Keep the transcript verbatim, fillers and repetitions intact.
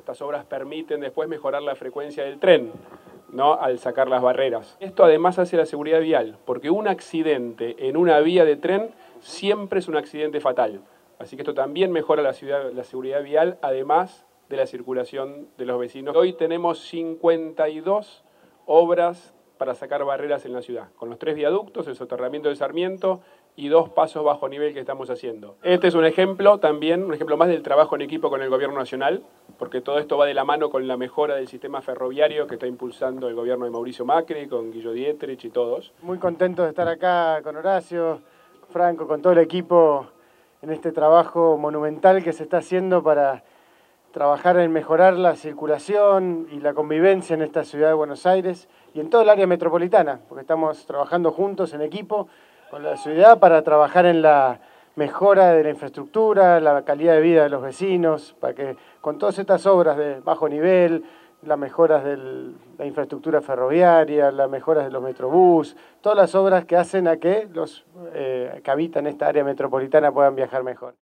Estas obras permiten después mejorar la frecuencia del tren, ¿no?, al sacar las barreras. Esto además hace la seguridad vial, porque un accidente en una vía de tren siempre es un accidente fatal. Así que esto también mejora la, ciudad, la seguridad vial, además de la circulación de los vecinos. Hoy tenemos cincuenta y dos obras para sacar barreras en la ciudad, con los tres viaductos, el soterramiento del Sarmiento y dos pasos bajo nivel que estamos haciendo. Este es un ejemplo también, un ejemplo más del trabajo en equipo con el Gobierno Nacional, porque todo esto va de la mano con la mejora del sistema ferroviario que está impulsando el gobierno de Mauricio Macri, con Guido Dietrich y todos. Muy contento de estar acá con Horacio, Franco, con todo el equipo en este trabajo monumental que se está haciendo para trabajar en mejorar la circulación y la convivencia en esta ciudad de Buenos Aires y en todo el área metropolitana, porque estamos trabajando juntos en equipo con la ciudad para trabajar en la mejora de la infraestructura, la calidad de vida de los vecinos, para que con todas estas obras de bajo nivel, las mejoras de la infraestructura ferroviaria, las mejoras de los metrobús, todas las obras que hacen a que los eh, que habitan esta área metropolitana puedan viajar mejor.